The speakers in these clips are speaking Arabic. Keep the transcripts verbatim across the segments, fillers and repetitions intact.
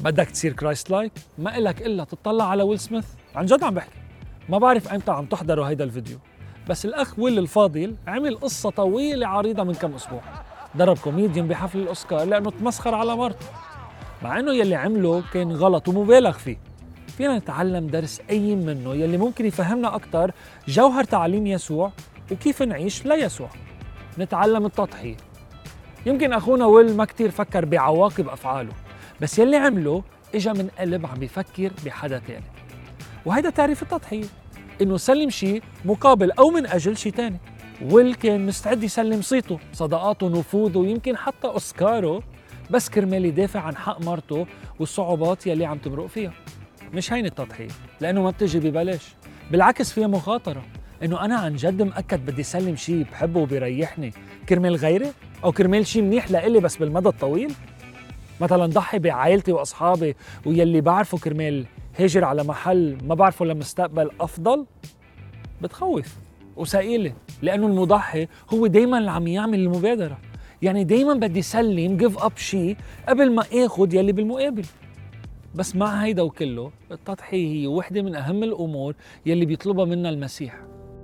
بدك تصير كرايست لايك؟ ما إلك إلا تطلع على ويل سميث. عن جد عم بحكي. ما بعرف أيمتى عم تحضروا هيدا الفيديو، بس الأخ ويل الفاضل عمل قصة طويلة عريضة من كم أسبوع. ضرب كوميديان بحفل الأوسكار لأنه تمسخر على مرته، مع أنه يلي عمله كان غلط ومبالغ فيه. فينا نتعلم درس أي منه يلي ممكن يفهمنا أكتر جوهر تعاليم يسوع وكيف نعيش ليسوع. نتعلم التضحية. يمكن أخونا ويل ما كتير فكر بعواقب أفعاله، بس يلي عمله إجا من قلب عم بيفكر بحدا تاني. وهيدا تعريف التضحية، إنه سلم شيء مقابل أو من أجل شيء تاني. ويل كان مستعد يسلم صيته، صداقاته، نفوذه، ويمكن حتى أوسكاره، بس كرمال يدافع عن حق مرته والصعوبات يلي عم تمرق فيها. مش هين التضحية، لأنه ما بتجي ببلاش، بالعكس فيها مخاطرة. إنه أنا عن جد مأكد بدي سلم شيء بحبه وبيريحني كرمال غيري، أو كرمال شيء منيح لإلي بس بالمدى الطويل. مثلا ضحي بعائلتي وأصحابي ويلي بعرفه كرمال هاجر على محل ما بعرفه لمستقبل أفضل. بتخوف وثقيلة، لأنه المضحي هو دايما اللي عم يعمل المبادرة. يعني دايما بدي سلم give up شيء قبل ما آخد يلي بالمقابل. بس مع هيدا وكله، التضحية هي وحدة من أهم الأمور يلي بيطلبها منا المسيح.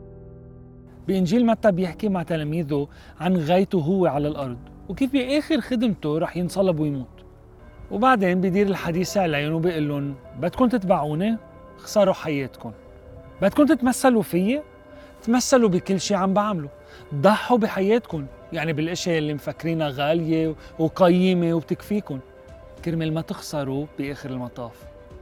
بإنجيل متى بيحكي مع تلاميذه عن غايته هو على الأرض، وكيف بآخر خدمته رح ينصلب ويموت. وبعدين بيدير الحديث عليهم وبيقول لهم: بدكم تتبعوني؟ خسروا حياتكم. بدكم تتمثلوا فيي؟ تمثلوا بكل شيء عم بعمله. ضحوا بحياتكم، يعني بالاشياء اللي مفكرينها غالية وقيمة وبتكفيكم، كرمال ما تخسروا بآخر المطاف.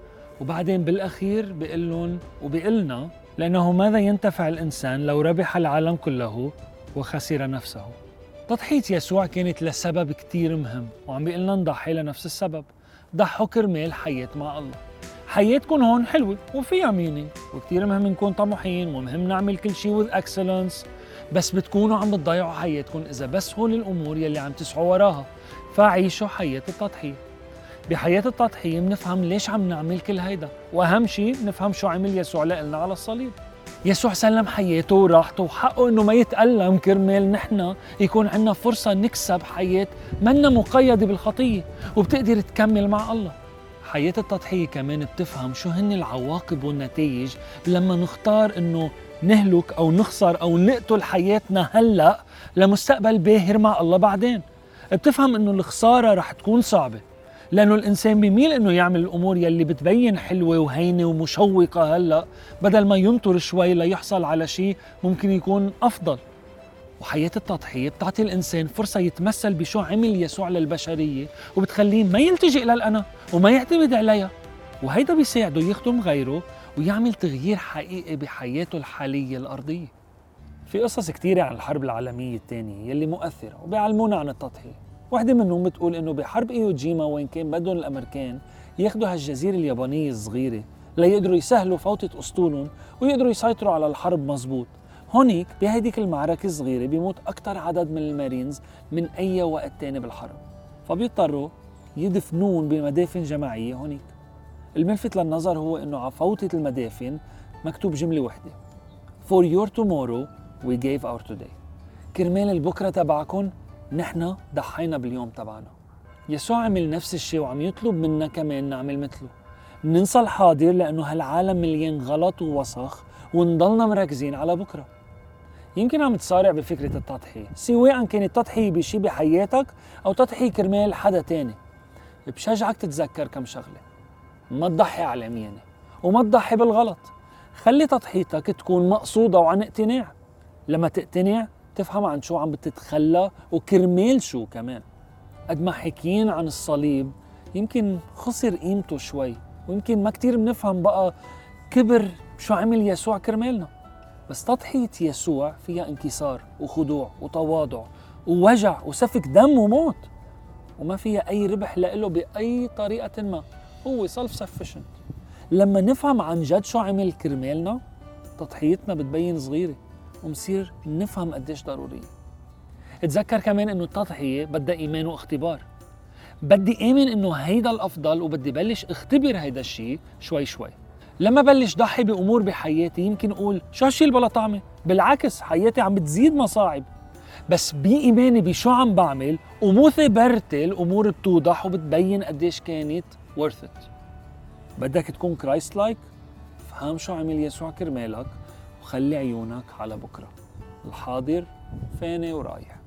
وبعدين بالأخير بيقول لهم وبيقلنا: لأنه ماذا ينتفع الإنسان لو ربح العالم كله وخسر نفسه؟ تضحية يسوع كانت لسبب كتير مهم، وعم بيقلنا نضحي لنفس السبب. ضحوا كرمال حياة مع الله. حياتكم هون حلوة وفيها مينينج، وكتير مهم نكون طموحين ومهم نعمل كل شيء with excellence، بس بتكونوا عم بتضيعوا حياتكم إذا بس هول الأمور يلي عم تسعوا وراها. فعيشوا حياة التضحية. بحياة التضحية بنفهم ليش عم نعمل كل هيدا، وأهم شيء نفهم شو عمل يسوع لنا على الصليب. يسوع سلم حياته وراحته وحقه إنه ما يتألم كرمال نحن يكون عنا فرصة نكسب حياة منا مقيدة بالخطية وبتقدر تكمل مع الله. حياة التضحية كمان بتفهم شو هن العواقب والنتائج لما نختار إنه نهلك أو نخسر أو نقتل حياتنا هلأ لمستقبل باهر مع الله بعدين. بتفهم إنه الخسارة رح تكون صعبة، لأنه الإنسان بيميل إنه يعمل الأمور يلي بتبين حلوة وهينة ومشوقة هلأ، بدل ما ينطر شوي ليحصل على شيء ممكن يكون أفضل. وحياة التضحية بتعطي الإنسان فرصة يتمثل بشو عمل يسوع للبشرية، وبتخليه ما يلتجئ للأنا وما يعتمد عليها، وهيدا بيساعده يخدم غيره ويعمل تغيير حقيقي بحياته الحالية الأرضية. في قصص كتيرة عن الحرب العالمية الثانية يلي مؤثرة وبيعلمونا عن التضحية. واحدة منهم بتقول إنه بحرب إيوجيما، وين كان بدهم الأمريكان ياخدوا هالجزيرة اليابانية الصغيرة ليقدروا يسهلوا فوتة أسطولهم ويقدروا يسيطروا على الحرب مزبوط، هونيك بهيديك المعركة الصغيرة بيموت أكتر عدد من المارينز من أي وقت تاني بالحرب، فبيضطروا يدفنون بمدافن جماعية هونيك. الملفت للنظر هو إنه على فوتة المدافن مكتوب جملة واحدة: For your tomorrow we gave our today. كرمال البكرة تبعكن نحن ضحينا باليوم تبعنا. يسوع عمل نفس الشيء وعم يطلب منا كمان نعمل مثله. ننسى الحاضر لأنه هالعالم مليان غلط ووسخ، ونضلنا مركزين على بكرة. يمكن عم تصارع بفكرة التضحية، سواء كانت تضحية بشي بحياتك أو تضحية كرمال حدا تاني. بشجعك تتذكر كم شغلة: ما تضحي على ميانة، وما تضحي بالغلط. خلي تضحيتك تكون مقصودة وعن اقتناع. لما تقتنع تفهم عن شو عم بتتخلى وكرمال شو كمان. قد ما حكيين عن الصليب يمكن خسر قيمته شوي، ويمكن ما كتير بنفهم بقى كبر شو عمل يسوع كرمالنا. بس تضحية يسوع فيها انكسار وخضوع وتواضع ووجع وسفك دم وموت، وما فيها أي ربح لإله بأي طريقة ما. هو self sufficient. لما نفهم عن جد شو عمل كرمالنا، تضحيتنا بتبين صغيرة ومصير نفهم قديش ضرورية. اتذكر كمان إنه التضحية بدها إيمان واختبار. بدي آمن إنه هيدا الأفضل، وبدي بلش اختبر هيدا الشيء شوي شوي. لما بلش ضحي بأمور بحياتي يمكن أقول شو هالشي اللي بلا طعمة، بالعكس حياتي عم بتزيد مصاعب. بس بإيماني بشو عم بعمل ومثابرتي الأمور بتوضح وبتبين قديش كانت worth it. بدك تكون كرايست لايك؟ فهم شو عمل يسوع كرمالك وخلي عيونك على بكرة. الحاضر فاني ورايح.